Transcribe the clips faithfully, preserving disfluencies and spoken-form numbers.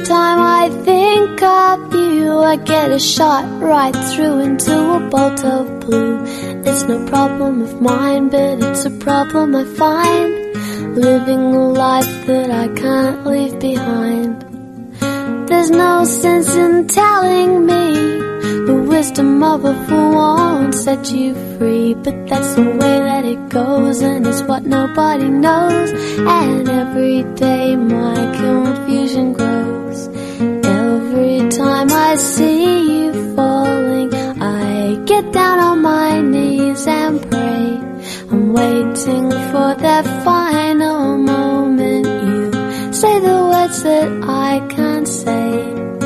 time I think of you, I get a shot right through into a bolt of blue. It's no problem of mine, but it's a problem I find, living a life that I can't leave behind. There's no sense in telling me the wisdom of a fool won't set you free, but that's the way that it goes, and it's what nobody knows. And every day my confusion grows. Every time I see you falling, I get down on my knees and pray. I'm waiting for that final moment you say the words that I can't say.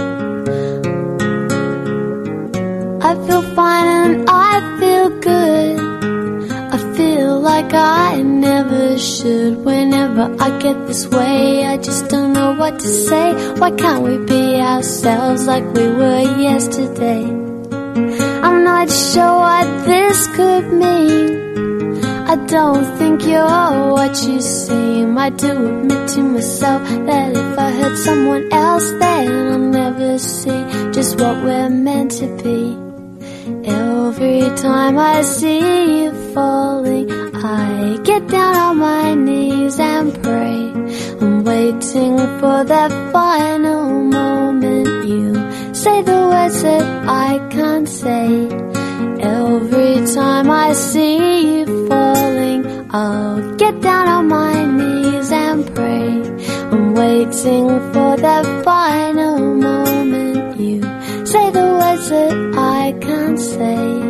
I feel fine and I feel good. I feel like I never should. Whenever I get this way, I just don't know what to say. Why can't we be ourselves like we were yesterday? I'm not sure what this could mean. I don't think you're what you seem. I do admit to myself that if I hurt someone else, then I'll never see just what we're meant to be. Every time I see you falling, I get down on my knees and pray. I'm waiting for that final moment you say the words that I can't say. Every time I see you falling, I'll get down on my knees and pray. I'm waiting for that final moment you say the words that I can't say.